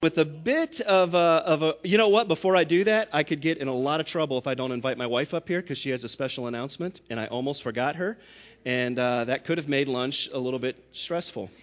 With a bit of a, you know what, before I do that, I could get in a lot of trouble if I don't invite my wife up here because she has a special announcement, and I almost forgot her, and that could have made lunch a little bit stressful.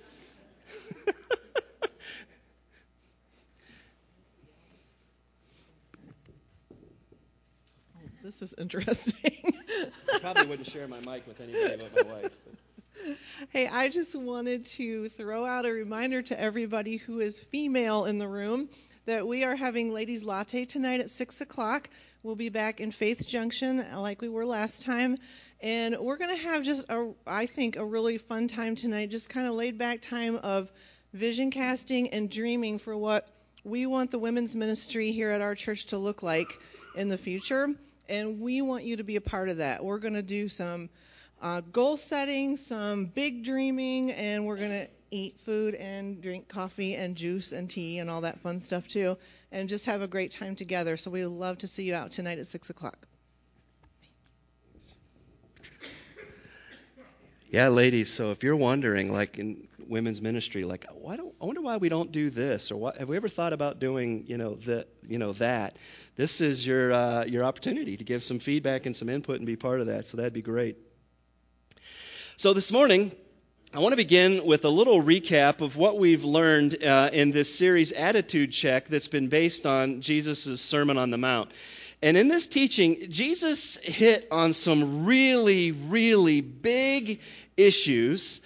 This is interesting. I probably wouldn't share my mic with anybody but my wife. Hey, I just wanted to throw out a reminder to everybody who is female in the room that we are having Ladies Latte tonight at 6 o'clock. We'll be back in Faith Junction like we were last time. And we're going to have just, I think, a really fun time tonight, just kind of laid back time of vision casting and dreaming for what we want the women's ministry here at our church to look like in the future. And we want you to be a part of that. We're going to do some goal setting, some big dreaming, and we're going to eat food and drink coffee and juice and tea and all that fun stuff too, and just have a great time together. So we'd love to see you out tonight at 6 o'clock. Yeah, ladies, so if you're wondering, like in women's ministry, like, I wonder why we don't do this, or have we ever thought about doing, that? This is your opportunity to give some feedback and some input and be part of that, so that'd be great. So this morning, I want to begin with a little recap of what we've learned in this series, Attitude Check, that's been based on Jesus' Sermon on the Mount. And in this teaching, Jesus hit on some really, really big issues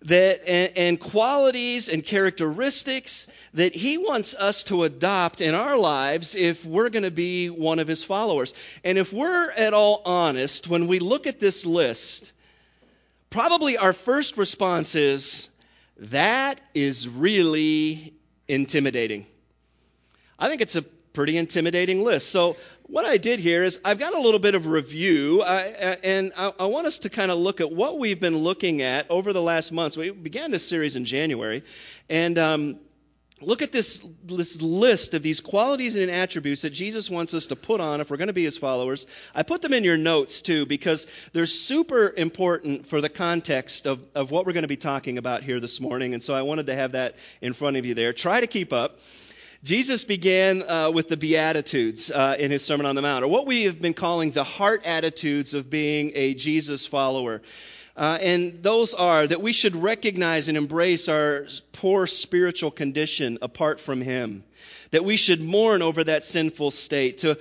and qualities and characteristics that he wants us to adopt in our lives if we're going to be one of his followers. And if we're at all honest, when we look at this list, probably our first response is, that is really intimidating. I think it's a pretty intimidating list. So what I did here is I've got a little bit of review, and I want us to kind of look at what we've been looking at over the last months. We began this series in January, and look at this list of these qualities and attributes that Jesus wants us to put on if we're going to be his followers. I put them in your notes, too, because they're super important for the context of what we're going to be talking about here this morning, and so I wanted to have that in front of you there. Try to keep up. Jesus began with the Beatitudes in his Sermon on the Mount, or what we have been calling the heart attitudes of being a Jesus follower. And those are that we should recognize and embrace our poor spiritual condition apart from him, that we should mourn over that sinful state, to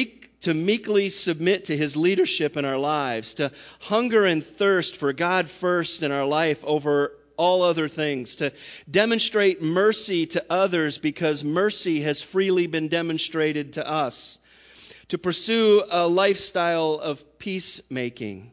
meekly submit to his leadership in our lives, to hunger and thirst for God first in our life over all other things, to demonstrate mercy to others because mercy has freely been demonstrated to us, to pursue a lifestyle of peacemaking,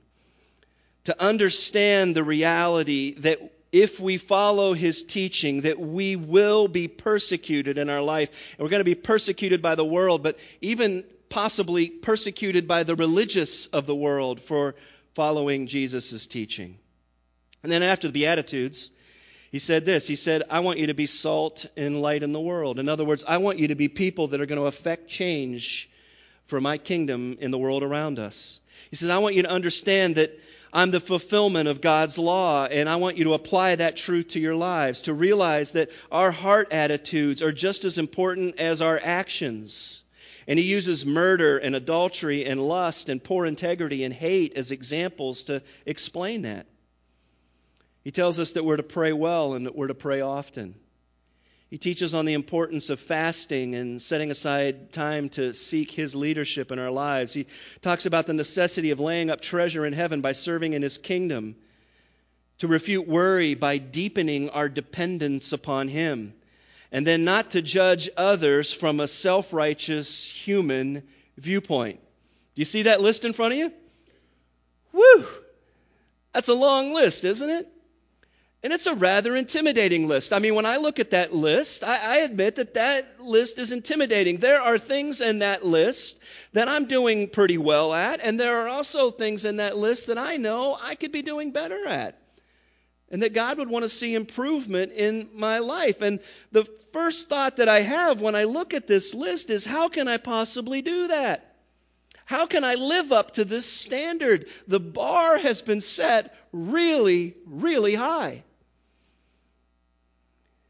to understand the reality that if we follow his teaching, that we will be persecuted in our life. And we're going to be persecuted by the world, but even possibly persecuted by the religious of the world for following Jesus' teaching. And then after the Beatitudes, he said this. He said, I want you to be salt and light in the world. In other words, I want you to be people that are going to affect change for my kingdom in the world around us. He says, I want you to understand that I'm the fulfillment of God's law, and I want you to apply that truth to your lives, to realize that our heart attitudes are just as important as our actions. And he uses murder and adultery and lust and poor integrity and hate as examples to explain that. He tells us that we're to pray well and that we're to pray often. He teaches on the importance of fasting and setting aside time to seek his leadership in our lives. He talks about the necessity of laying up treasure in heaven by serving in his kingdom, to refute worry by deepening our dependence upon him, and then not to judge others from a self-righteous human viewpoint. Do you see that list in front of you? Woo! That's a long list, isn't it? And it's a rather intimidating list. I mean, when I look at that list, I admit that list is intimidating. There are things in that list that I'm doing pretty well at, and there are also things in that list that I know I could be doing better at, and that God would want to see improvement in my life. And the first thought that I have when I look at this list is, how can I possibly do that? How can I live up to this standard? The bar has been set really, really high.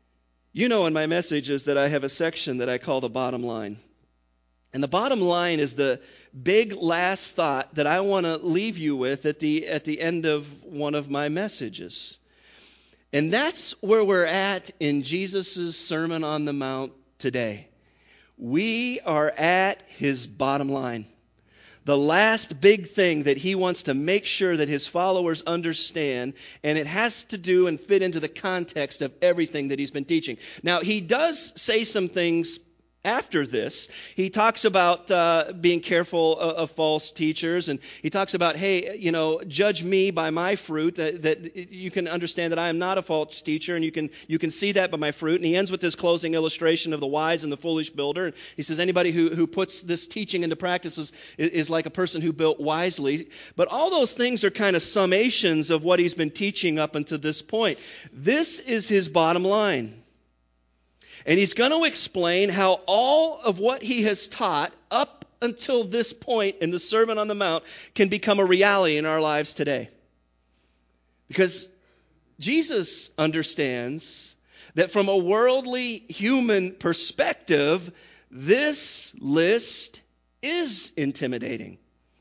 You know in my messages that I have a section that I call the bottom line. And the bottom line is the big last thought that I want to leave you with at the end of one of my messages. And that's where we're at in Jesus' Sermon on the Mount today. We are at his bottom line. The last big thing that he wants to make sure that his followers understand, and it has to do and fit into the context of everything that he's been teaching. Now, he does say some things after this. He talks about being careful of false teachers, and he talks about, hey, judge me by my fruit, that you can understand that I am not a false teacher, and you can see that by my fruit. And he ends with this closing illustration of the wise and the foolish builder. And he says anybody who puts this teaching into practice is like a person who built wisely. But all those things are kind of summations of what he's been teaching up until this point. This is his bottom line. And he's going to explain how all of what he has taught up until this point in the Sermon on the Mount can become a reality in our lives today. Because Jesus understands that from a worldly human perspective, this list is intimidating.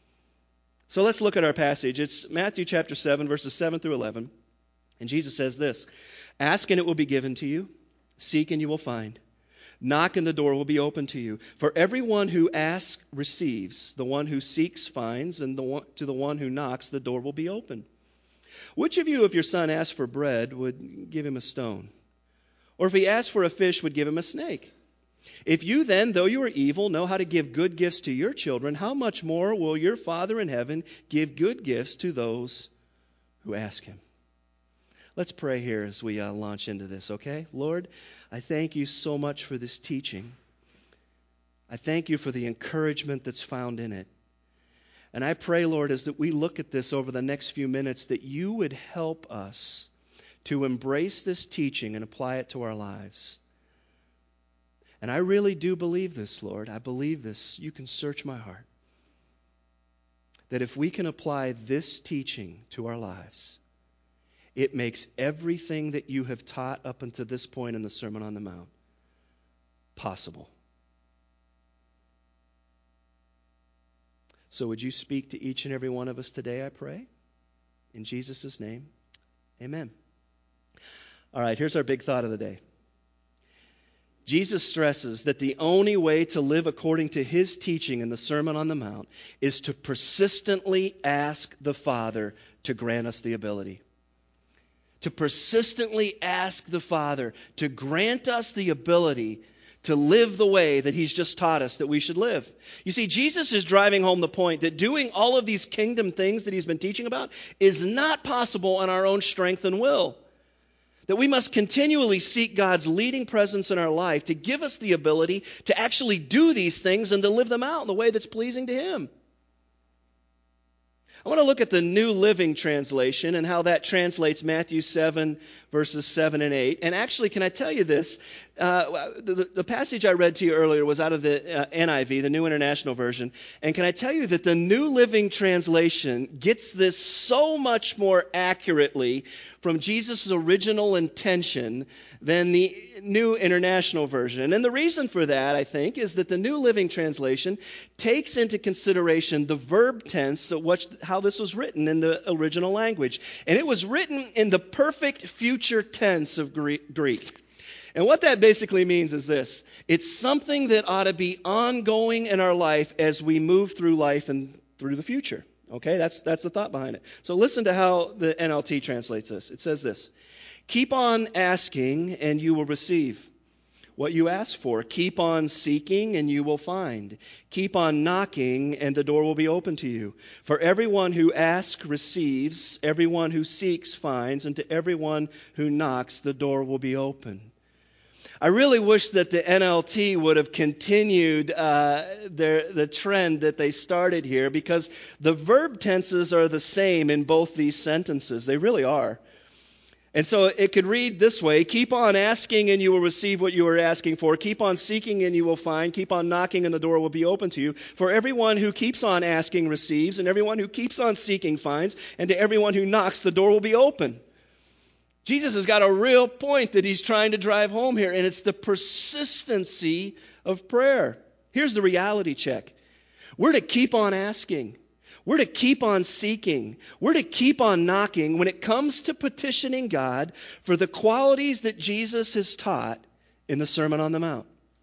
So let's look at our passage. It's Matthew chapter 7, verses 7 through 11. And Jesus says this, "Ask and it will be given to you. Seek and you will find. Knock and the door will be open to you. For everyone who asks receives. The one who seeks finds. And to the one who knocks the door will be open. Which of you, if your son asks for bread, would give him a stone? Or if he asks for a fish, would give him a snake? If you then, though you are evil, know how to give good gifts to your children, how much more will your Father in heaven give good gifts to those who ask him?" Let's pray here as we launch into this, okay? Lord, I thank you so much for this teaching. I thank you for the encouragement that's found in it. And I pray, Lord, as that we look at this over the next few minutes, that you would help us to embrace this teaching and apply it to our lives. And I really do believe this, Lord. I believe this. You can search my heart. That if we can apply this teaching to our lives, it makes everything that you have taught up until this point in the Sermon on the Mount possible. So would you speak to each and every one of us today, I pray? In Jesus' name, amen. All right, here's our big thought of the day. Jesus stresses that the only way to live according to his teaching in the Sermon on the Mount is to persistently ask the Father to grant us the ability. To persistently ask the Father to grant us the ability to live the way that he's just taught us that we should live. You see, Jesus is driving home the point that doing all of these kingdom things that he's been teaching about is not possible on our own strength and will. That we must continually seek God's leading presence in our life to give us the ability to actually do these things and to live them out in the way that's pleasing to him. I want to look at the New Living Translation and how that translates Matthew 7, verses 7 and 8. And actually, can I tell you this? The passage I read to you earlier was out of the NIV, the New International Version. And can I tell you that the New Living Translation gets this so much more accurately from Jesus' original intention than the New International Version. And the reason for that, I think, is that the New Living Translation takes into consideration the verb tense of how this was written in the original language. And it was written in the perfect future tense of Greek. And what that basically means is this. It's something that ought to be ongoing in our life as we move through life and through the future. Okay, that's the thought behind it. So listen to how the NLT translates this. It says this: keep on asking and you will receive what you ask for. Keep on seeking and you will find. Keep on knocking and the door will be open to you. For everyone who asks receives, everyone who seeks finds, and to everyone who knocks the door will be open. I really wish that the NLT would have continued the trend that they started here, because the verb tenses are the same in both these sentences. They really are. And so it could read this way: keep on asking and you will receive what you are asking for. Keep on seeking and you will find. Keep on knocking and the door will be open to you. For everyone who keeps on asking receives, and everyone who keeps on seeking finds, and to everyone who knocks the door will be open. Jesus has got a real point that he's trying to drive home here, and it's the persistency of prayer. Here's the reality check. We're to keep on asking. We're to keep on seeking. We're to keep on knocking when it comes to petitioning God for the qualities that Jesus has taught in the Sermon on the Mount.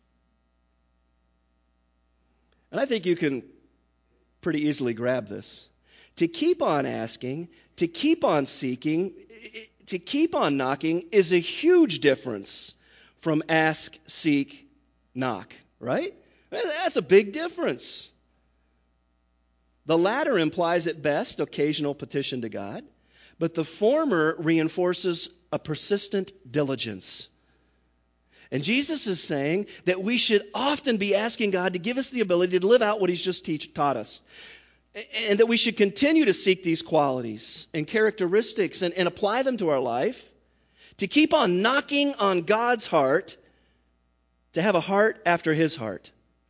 And I think you can pretty easily grab this. To keep on asking, to keep on seeking, to keep on knocking is a huge difference from ask, seek, knock, right? That's a big difference. The latter implies at best occasional petition to God, but the former reinforces a persistent diligence. And Jesus is saying that we should often be asking God to give us the ability to live out what he's just taught us. And that we should continue to seek these qualities and characteristics and apply them to our life, to keep on knocking on God's heart, to have a heart after his heart.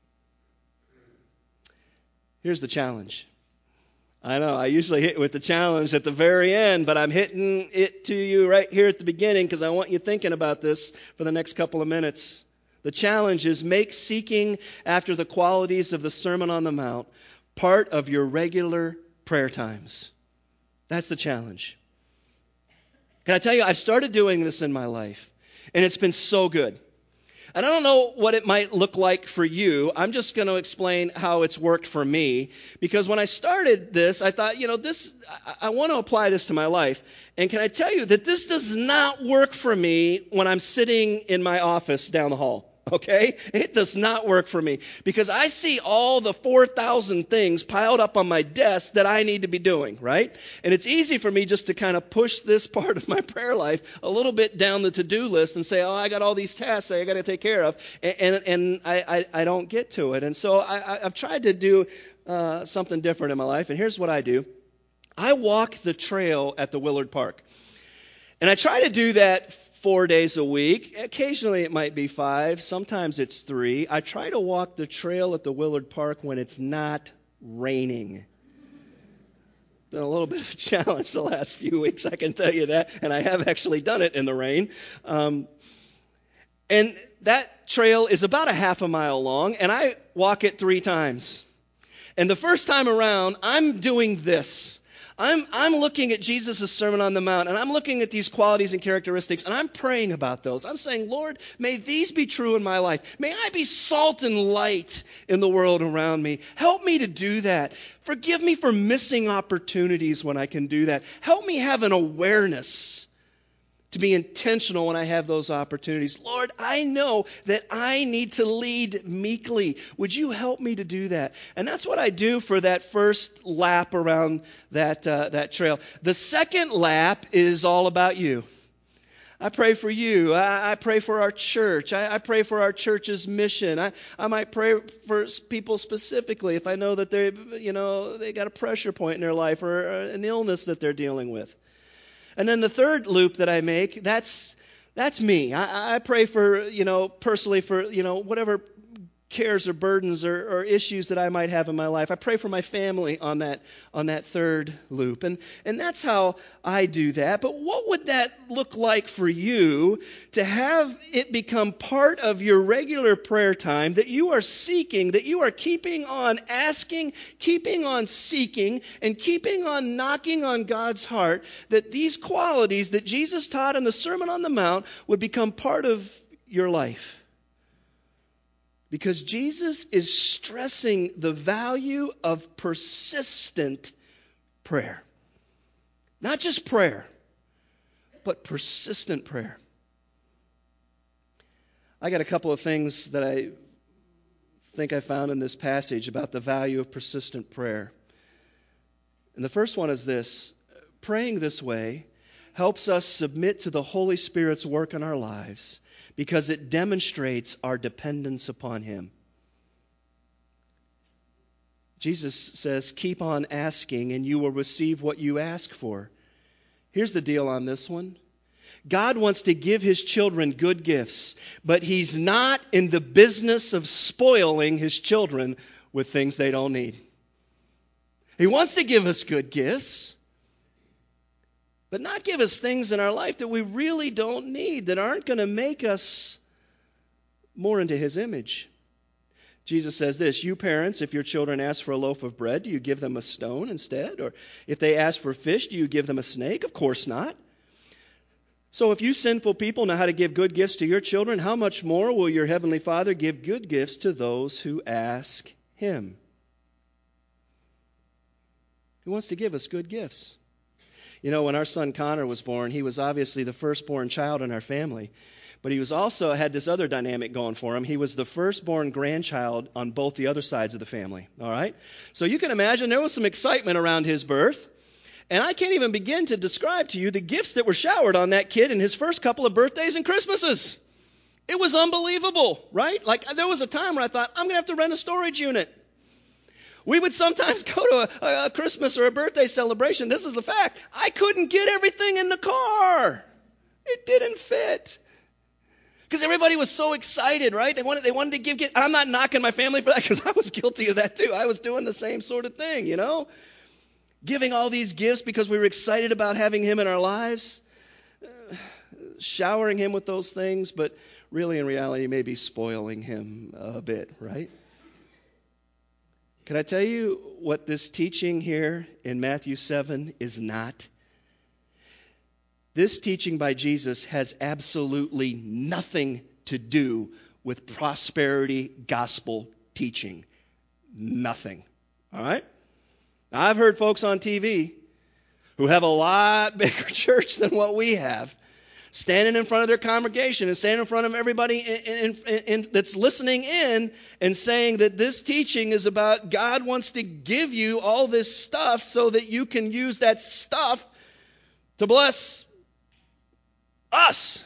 Here's the challenge. I know, I usually hit with the challenge at the very end, but I'm hitting it to you right here at the beginning because I want you thinking about this for the next couple of minutes. The challenge is make seeking after the qualities of the Sermon on the Mount part of your regular prayer times. That's the challenge. Can I tell you, I've started doing this in my life, and it's been so good. And I don't know what it might look like for you. I'm just going to explain how it's worked for me. Because when I started this, I thought, I want to apply this to my life. And can I tell you that this does not work for me when I'm sitting in my office down the hall. Okay? It does not work for me. Because I see all the 4,000 things piled up on my desk that I need to be doing, right? And it's easy for me just to kind of push this part of my prayer life a little bit down the to-do list and say, I got all these tasks I got to take care of. And I don't get to it. And so I've tried to do something different in my life. And here's what I do. I walk the trail at the Willard Park. And I try to do that 4 days a week. Occasionally it might be 5. Sometimes it's 3. I try to walk the trail at the Willard Park when it's not raining. Been a little bit of a challenge the last few weeks, I can tell you that. And I have actually done it in the rain. And that trail is about a half a mile long, and I walk it 3 times. And the first time around, I'm doing this. I'm looking at Jesus' Sermon on the Mount, and I'm looking at these qualities and characteristics, and I'm praying about those. I'm saying, Lord, may these be true in my life. May I be salt and light in the world around me. Help me to do that. Forgive me for missing opportunities when I can do that. Help me have an awareness to be intentional when I have those opportunities. Lord, I know that I need to lead meekly. Would you help me to do that? And that's what I do for that first lap around that trail. The second lap is all about you. I pray for you. I pray for our church. I pray for our church's mission. I might pray for people specifically if I know that they got a pressure point in their life or an illness that they're dealing with. And then the third loop that I make, that's me. I pray for, personally for, whatever cares or burdens or issues that I might have in my life. I pray for my family on that third loop. And that's how I do that. But what would that look like for you to have it become part of your regular prayer time, that you are seeking, that you are keeping on asking, keeping on seeking, and keeping on knocking on God's heart, that these qualities that Jesus taught in the Sermon on the Mount would become part of your life? Because Jesus is stressing the value of persistent prayer. Not just prayer, but persistent prayer. I got a couple of things that I think I found in this passage about the value of persistent prayer. And the first one is this: praying this way helps us submit to the Holy Spirit's work in our lives, because it demonstrates our dependence upon Him. Jesus says, keep on asking and you will receive what you ask for. Here's the deal on this one. God wants to give His children good gifts, but He's not in the business of spoiling His children with things they don't need. He wants to give us good gifts. but not give us things in our life that we really don't need, that aren't going to make us more into His image. Jesus says this, you parents, if your children ask for a loaf of bread, do you give them a stone instead? Or if they ask for fish, do you give them a snake? Of course not. So if you sinful people know how to give good gifts to your children, how much more will your heavenly Father give good gifts to those who ask Him? He wants to give us good gifts. You know, when our son Connor was born, he was obviously the firstborn child in our family. But he was also had this other dynamic going for him. He was the firstborn grandchild on both the other sides of the family. All right? So you can imagine there was some excitement around his birth. And I can't even begin to describe to you the gifts that were showered on that kid in his first couple of birthdays and Christmases. It was unbelievable, right? Like there was a time where I thought, I'm going to have to rent a storage unit. We would sometimes go to a Christmas or a birthday celebration. This is the fact. I couldn't get everything in the car. It didn't fit. Because everybody was so excited, right? They wanted to give. I'm not knocking my family for that because I was guilty of that too. I was doing the same sort of thing, you know? Giving all these gifts because we were excited about having Him in our lives. Showering Him with those things, but really in reality maybe spoiling Him a bit, right? Can I tell you what this teaching here in Matthew 7 is not? This teaching by Jesus has absolutely nothing to do with prosperity gospel teaching. Nothing. All right? Now, I've heard folks on TV who have a lot bigger church than what we have, standing in front of their congregation and standing in front of everybody that's listening in and saying that this teaching is about God wants to give you all this stuff so that you can use that stuff to bless us.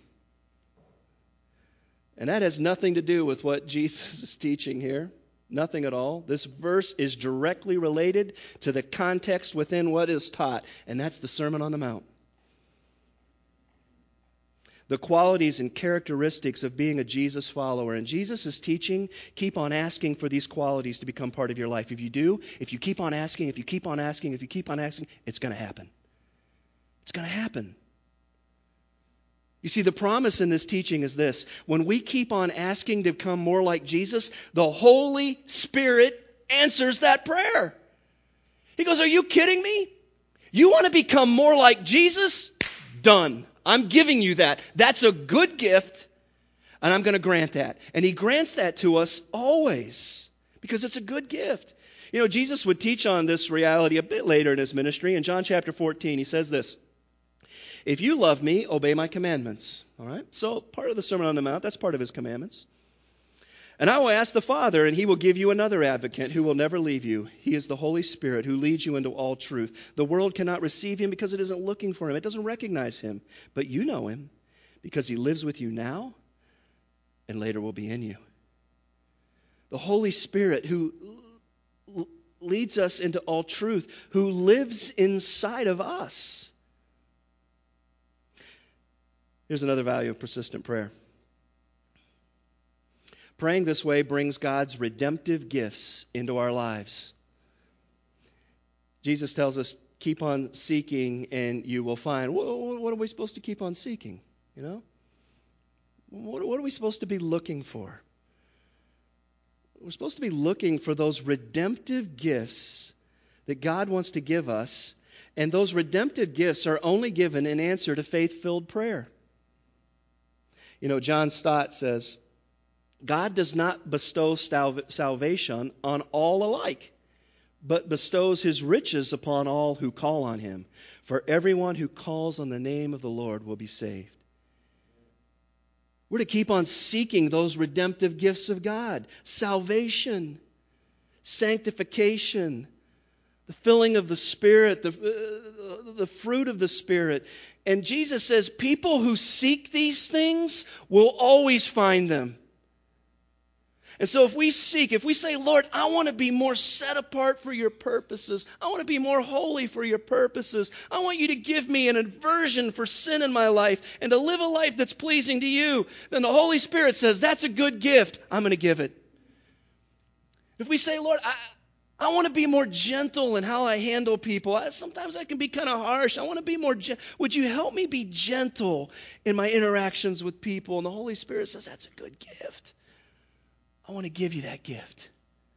And that has nothing to do with what Jesus is teaching here. Nothing at all. This verse is directly related to the context within what is taught, and that's the Sermon on the Mount. The qualities and characteristics of being a Jesus follower. And Jesus is teaching, keep on asking for these qualities to become part of your life. If you do, if you keep on asking, if you keep on asking, if you keep on asking, it's going to happen. It's going to happen. You see, the promise in this teaching is this. When we keep on asking to become more like Jesus, the Holy Spirit answers that prayer. He goes, are you kidding me? You want to become more like Jesus? Done. I'm giving you that. That's a good gift, and I'm going to grant that. And He grants that to us always because it's a good gift. You know, Jesus would teach on this reality a bit later in His ministry. In John chapter 14, He says this. If you love me, obey my commandments. All right? So part of the Sermon on the Mount, that's part of His commandments. And I will ask the Father, and He will give you another advocate who will never leave you. He is the Holy Spirit who leads you into all truth. The world cannot receive Him because it isn't looking for Him. It doesn't recognize Him. But you know Him because He lives with you now and later will be in you. The Holy Spirit who leads us into all truth, who lives inside of us. Here's another value of persistent prayer. Praying this way brings God's redemptive gifts into our lives. Jesus tells us, keep on seeking and you will find. What are we supposed to keep on seeking? You know? What are we supposed to be looking for? We're supposed to be looking for those redemptive gifts that God wants to give us. And those redemptive gifts are only given in answer to faith-filled prayer. You know, John Stott says, God does not bestow salvation on all alike, but bestows His riches upon all who call on Him. For everyone who calls on the name of the Lord will be saved. We're to keep on seeking those redemptive gifts of God. Salvation, sanctification, the filling of the Spirit, the fruit of the Spirit. And Jesus says people who seek these things will always find them. And so if we say, Lord, I want to be more set apart for your purposes. I want to be more holy for your purposes. I want you to give me an aversion for sin in my life and to live a life that's pleasing to you. Then the Holy Spirit says, that's a good gift. I'm going to give it. If we say, Lord, I want to be more gentle in how I handle people. Sometimes I can be kind of harsh. I want to be more gentle. Would you help me be gentle in my interactions with people? And the Holy Spirit says, that's a good gift. I want to give you that gift.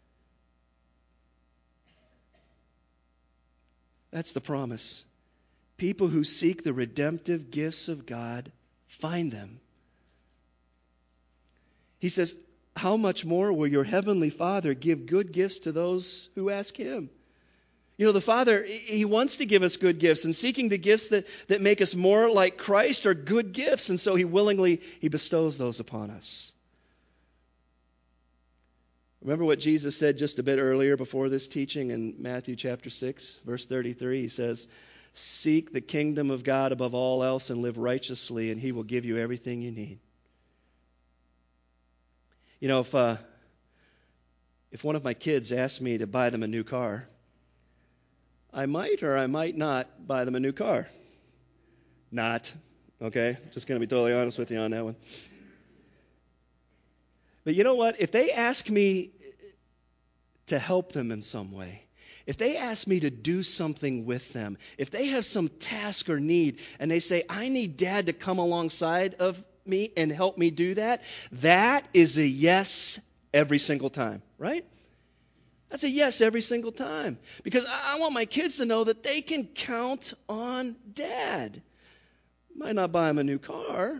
That's the promise. People who seek the redemptive gifts of God find them. He says, how much more will your heavenly Father give good gifts to those who ask Him? You know, the Father, He wants to give us good gifts, and seeking the gifts that make us more like Christ are good gifts, and so He bestows those upon us. Remember what Jesus said just a bit earlier before this teaching in Matthew chapter 6, verse 33. He says, seek the kingdom of God above all else and live righteously, and He will give you everything you need. You know, if one of my kids asked me to buy them a new car, I might or I might not buy them a new car. Not, okay? Just going to be totally honest with you on that one. But you know what? If they ask me to help them in some way, if they ask me to do something with them, if they have some task or need, and they say, I need Dad to come alongside of me and help me do that, that is a yes every single time, right? That's a yes every single time. Because I want my kids to know that they can count on Dad. Might not buy them a new car.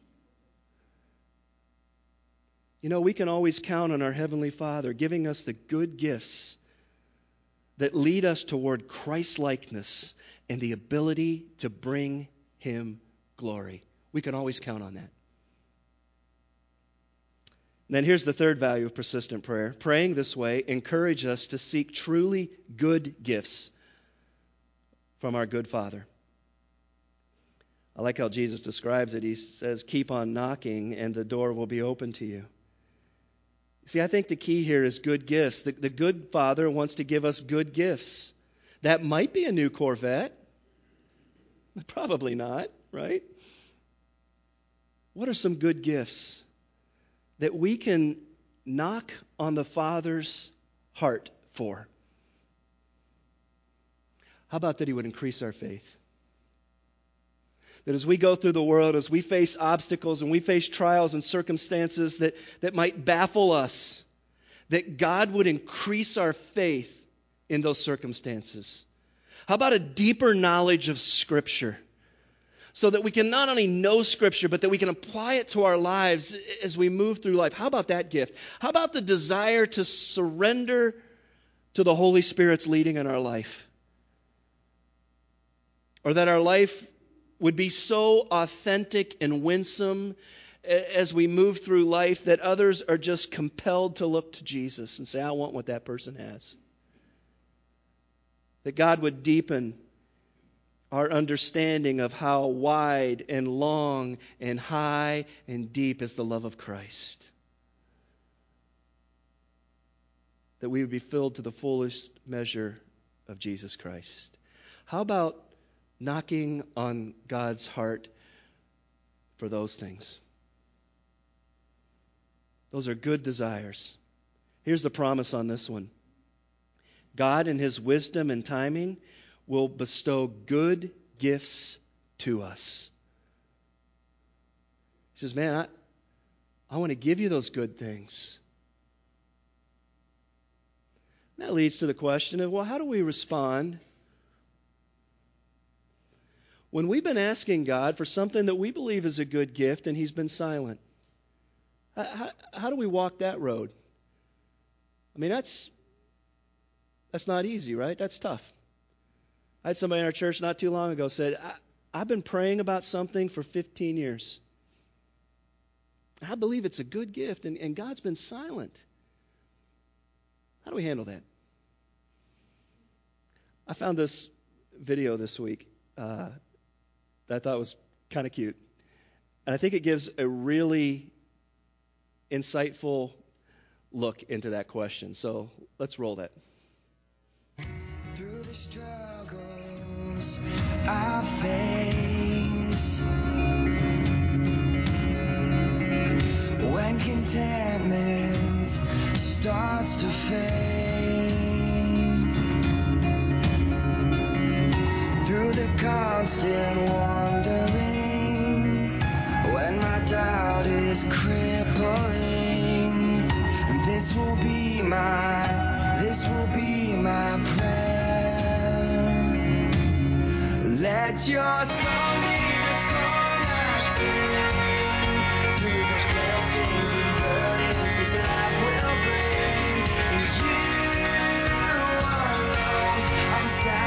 You know, we can always count on our Heavenly Father giving us the good gifts that lead us toward Christ-likeness and the ability to bring Him glory. We can always count on that. And then here's the third value of persistent prayer. Praying this way encourages us to seek truly good gifts from our good Father. I like how Jesus describes it. He says, keep on knocking and the door will be open to you. See, I think the key here is good gifts. The good Father wants to give us good gifts. That might be a new Corvette. Probably not, right? What are some good gifts that we can knock on the Father's heart for? How about that He would increase our faith? That as we go through the world, as we face obstacles and we face trials and circumstances that might baffle us, that God would increase our faith in those circumstances. How about a deeper knowledge of Scripture? So that we can not only know Scripture, but that we can apply it to our lives as we move through life. How about that gift? How about the desire to surrender to the Holy Spirit's leading in our life? Or that our life would be so authentic and winsome as we move through life that others are just compelled to look to Jesus and say, I want what that person has. That God would deepen our understanding of how wide and long and high and deep is the love of Christ. That we would be filled to the fullest measure of Jesus Christ. How about knocking on God's heart for those things? Those are good desires. Here's the promise on this one. God, in His wisdom and timing, will bestow good gifts to us. He says, man, I want to give you those good things. And that leads to the question of, well, how do we respond when we've been asking God for something that we believe is a good gift and He's been silent? How do we walk that road? I mean, that's not easy, right? That's tough. I had somebody in our church not too long ago said, I've been praying about something for 15 years. I believe it's a good gift, and God's been silent. How do we handle that? I found this video this week that I thought was kind of cute. And I think it gives a really insightful look into that question. So let's roll that. Through the struggles I face, when contentment starts to fade, Let your song be the song I sing. Through the blessings and burdens this life will bring. In you alone, I'm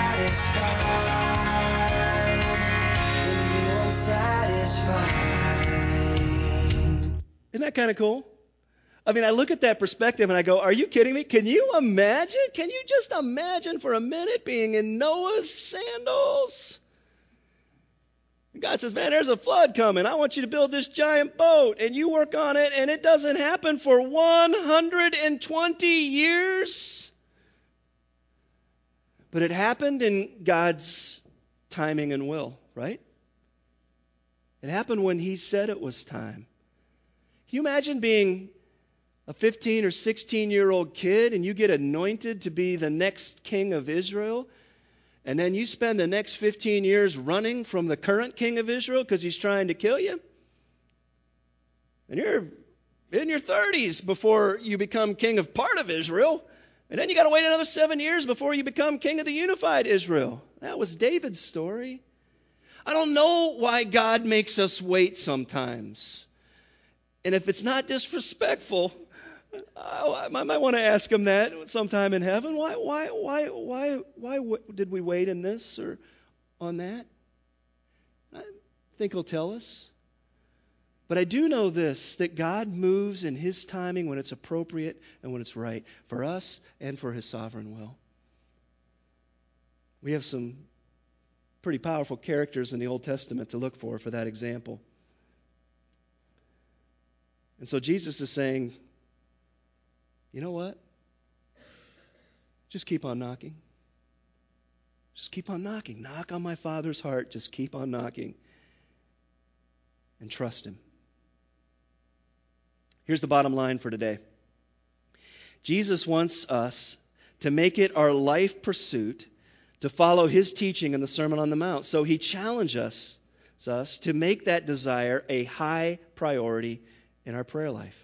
satisfied. In you I'm satisfied. Isn't that kind of cool? I mean, I look at that perspective and I go, are you kidding me? Can you imagine? Can you just imagine for a minute being in Noah's sandals? And God says, man, there's a flood coming. I want you to build this giant boat. And you work on it, and it doesn't happen for 120 years. But it happened in God's timing and will, right? It happened when He said it was time. Can you imagine being a 15 or 16-year-old kid and you get anointed to be the next king of Israel, and then you spend the next 15 years running from the current king of Israel because he's trying to kill you? And you're in your 30s before you become king of part of Israel, and then you got to wait another 7 years before you become king of the unified Israel. That was David's story. I don't know why God makes us wait sometimes. And if it's not disrespectful, I might want to ask Him that sometime in heaven. Why did we wait in this or on that? I think He'll tell us. But I do know this, that God moves in His timing when it's appropriate and when it's right for us and for His sovereign will. We have some pretty powerful characters in the Old Testament to look for that example. And so Jesus is saying, you know what? Just keep on knocking. Just keep on knocking. Knock on my Father's heart. Just keep on knocking. And trust Him. Here's the bottom line for today. Jesus wants us to make it our life pursuit to follow His teaching in the Sermon on the Mount. So He challenges us to make that desire a high priority in our prayer life.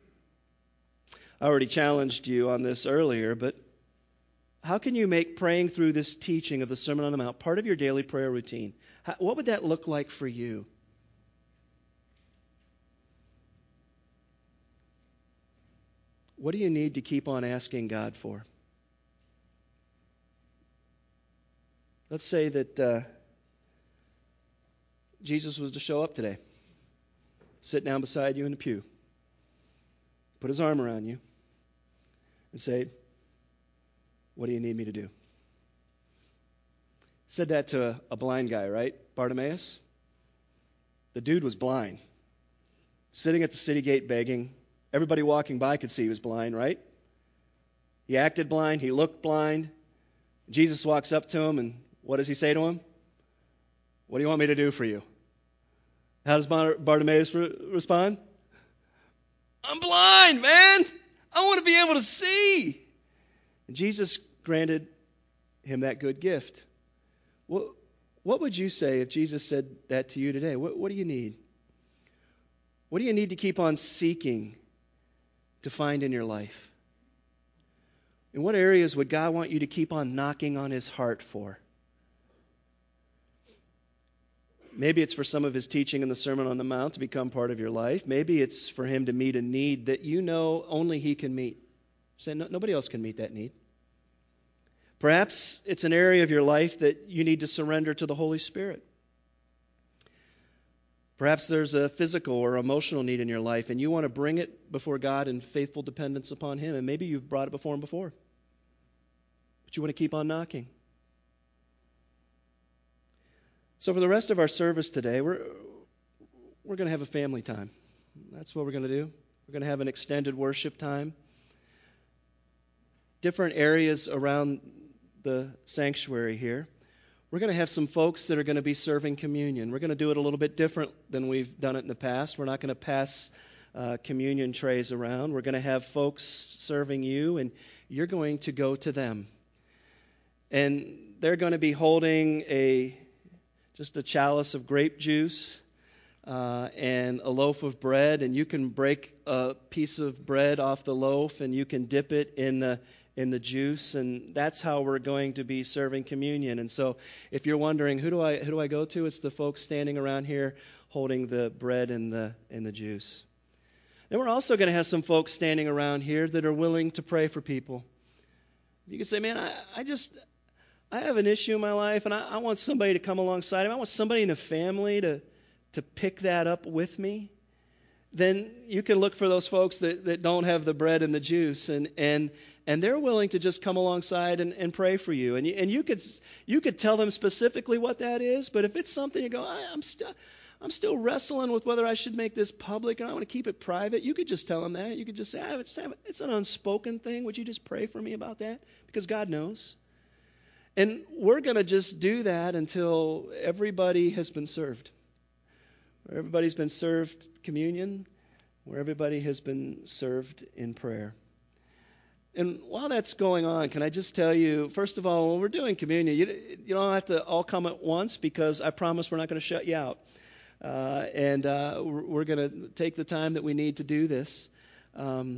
I already challenged you on this earlier, but how can you make praying through this teaching of the Sermon on the Mount part of your daily prayer routine? What would that look like for you? What do you need to keep on asking God for? Let's say that Jesus was to show up today, sit down beside you in the pew, put His arm around you, and say, what do you need me to do? Said that to a blind guy, right? Bartimaeus. The dude was blind, sitting at the city gate begging. Everybody walking by could see he was blind, right? He acted blind. He looked blind. Jesus walks up to him, and what does He say to him? What do you want me to do for you? How does Bartimaeus respond? I'm blind, man. I want to be able to see. And Jesus granted him that good gift. What would you say if Jesus said that to you today? What do you need? What do you need to keep on seeking to find in your life? In what areas would God want you to keep on knocking on His heart for? Maybe it's for some of His teaching in the Sermon on the Mount to become part of your life. Maybe it's for Him to meet a need that you know only He can meet. Say, nobody else can meet that need. Perhaps it's an area of your life that you need to surrender to the Holy Spirit. Perhaps there's a physical or emotional need in your life, and you want to bring it before God in faithful dependence upon Him. And maybe you've brought it before Him before, but you want to keep on knocking. So for the rest of our service today, we're going to have a family time. That's what we're going to do. We're going to have an extended worship time. Different areas around the sanctuary here. We're going to have some folks that are going to be serving communion. We're going to do it a little bit different than we've done it in the past. We're not going to pass communion trays around. We're going to have folks serving you, and you're going to go to them. And they're going to be holding just a chalice of grape juice. and a loaf of bread, and you can break a piece of bread off the loaf and you can dip it in the juice, and that's how we're going to be serving communion. And so if you're wondering who do I go to, it's the folks standing around here holding the bread and the juice. And we're also going to have some folks standing around here that are willing to pray for people. You can say, man, I have an issue in my life, and I want somebody to come alongside of me. I want somebody in the family to pick that up with me. Then you can look for those folks that don't have the bread and the juice, and they're willing to just come alongside and pray for you. And you could tell them specifically what that is, but if it's something you go, I'm still wrestling with whether I should make this public and I want to keep it private, you could just tell them that. You could just say, it's an unspoken thing. Would you just pray for me about that? Because God knows. And we're going to just do that until everybody has been served. Where everybody's been served communion, where everybody has been served in prayer. And while that's going on, can I just tell you, first of all, when we're doing communion, you don't have to all come at once, because I promise we're not going to shut you out. We're going to take the time that we need to do this. And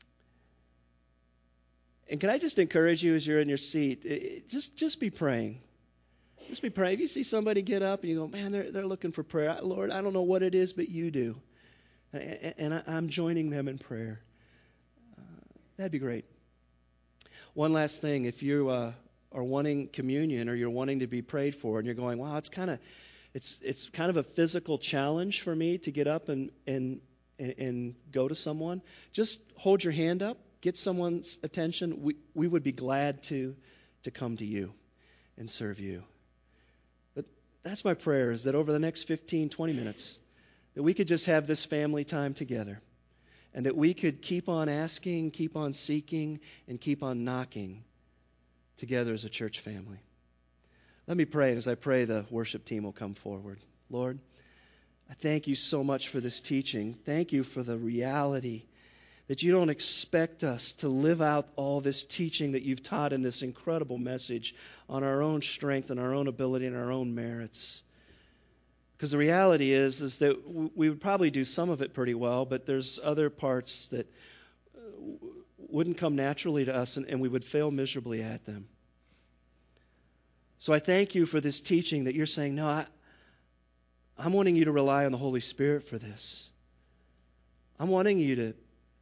can I just encourage you as you're in your seat, just be praying. Just be praying. If you see somebody get up and you go, man, they're looking for prayer. Lord, I don't know what it is, but you do. And I'm joining them in prayer. That'd be great. One last thing. If you are wanting communion or you're wanting to be prayed for and you're going, wow, it's kind of a physical challenge for me to get up and go to someone, just hold your hand up, get someone's attention. We would be glad to come to you and serve you. But that's my prayer, is that over the next 15, 20 minutes, that we could just have this family time together, and that we could keep on asking, keep on seeking, and keep on knocking together as a church family. Let me pray, and as I pray, the worship team will come forward. Lord, I thank you so much for this teaching. Thank you for the reality that you don't expect us to live out all this teaching that you've taught in this incredible message on our own strength and our own ability and our own merits. Because the reality is that we would probably do some of it pretty well, but there's other parts that wouldn't come naturally to us, and we would fail miserably at them. So I thank you for this teaching that you're saying, no, I'm wanting you to rely on the Holy Spirit for this. I'm wanting you to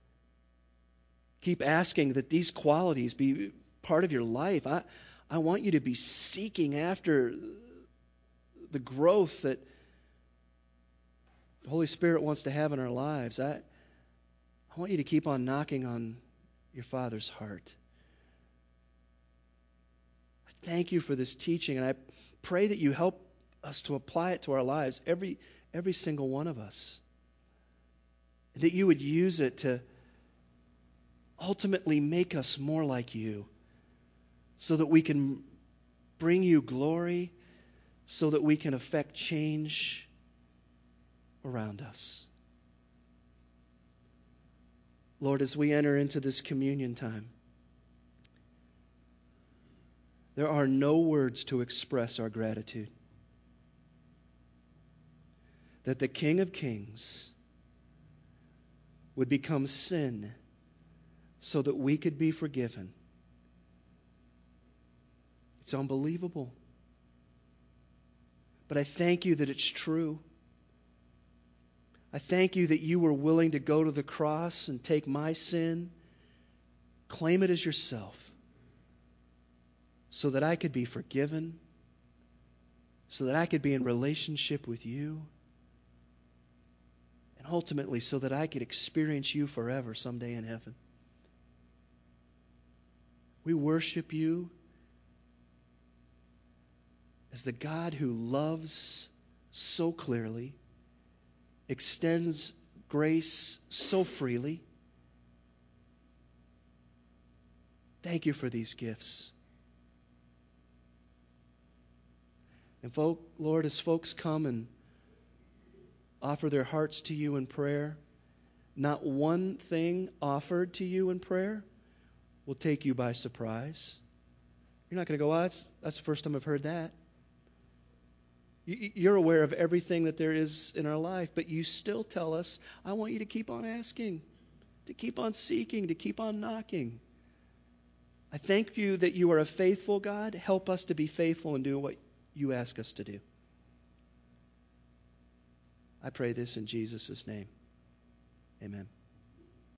keep asking that these qualities be part of your life. I want you to be seeking after the growth that the Holy Spirit wants to have in our lives. I want you to keep on knocking on your Father's heart. I thank you for this teaching, and I pray that you help us to apply it to our lives, every single one of us. And that you would use it to ultimately make us more like you, so that we can bring you glory, so that we can affect change around us. Lord, as we enter into this communion time, there are no words to express our gratitude that the King of Kings would become sin so that we could be forgiven. It's unbelievable. But I thank you that it's true. I thank you that you were willing to go to the cross and take my sin, claim it as yourself, so that I could be forgiven, so that I could be in relationship with you, and ultimately so that I could experience you forever someday in heaven. We worship you as the God who loves so clearly, extends grace so freely. Thank you for these gifts. And Lord, as folks come and offer their hearts to you in prayer, not one thing offered to you in prayer will take you by surprise. You're not going to go, that's the first time I've heard that. You're aware of everything that there is in our life, but you still tell us, I want you to keep on asking, to keep on seeking, to keep on knocking. I thank you that you are a faithful God. Help us to be faithful and do what you ask us to do. I pray this in Jesus' name. Amen.